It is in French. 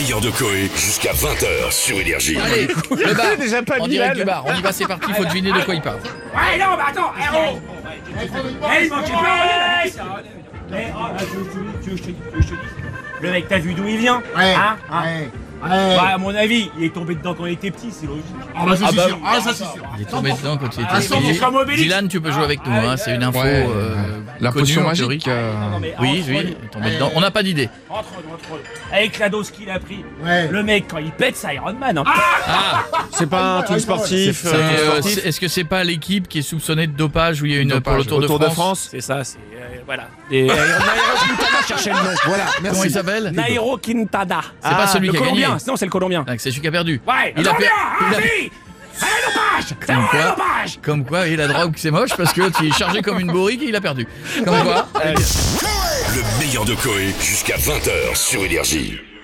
meilleur de Coé jusqu'à 20h sur Énergie. Allez, le bar. déjà pas En direct du bar. On y va, c'est parti, faut deviner de quoi il parle. Ouais, non, mais attends, héros. Il manquait tu veux que je te dise. Le mec, t'as vu d'où il vient? Ouais. Ouais. Bah, à mon avis, il est tombé dedans quand il était petit, c'est logique. Ah bah ça c'est sûr. Ah ça c'est sûr. Il est tombé dedans quand il Ah, était sans petit. comme Obélix. Dylan, tu peux jouer avec nous, hein, c'est une info Ouais, la connue potion en théorie. magique. Non, mais Oui, entre oui, nous, il est tombé dedans. On n'a pas d'idée. entre nous. Avec la dose qu'il a pris, Ouais. le mec, quand il pète, c'est Iron Man. Hein. C'est pas un truc sportif. Est-ce que c'est pas l'équipe qui est soupçonnée de dopage où il y a une pour le Dopage, Tour de France? C'est ça, c'est. Voilà. Nairo Quintana cherchait le nom. Voilà, merci. Comment il s'appelle? Nairo Quintana. C'est pas celui le qui a gagné. Colombien. Non, c'est le Colombien. Ah, c'est celui qui a perdu. Ouais, Il a Colombien. il a- Si. C'est un dopage. C'est Comme un quoi, dopage. comme quoi, et la drogue c'est moche parce que l'autre il est chargé comme une bourrique et il a perdu. Comme quoi. Le meilleur de Coé jusqu'à 20h sur Énergie.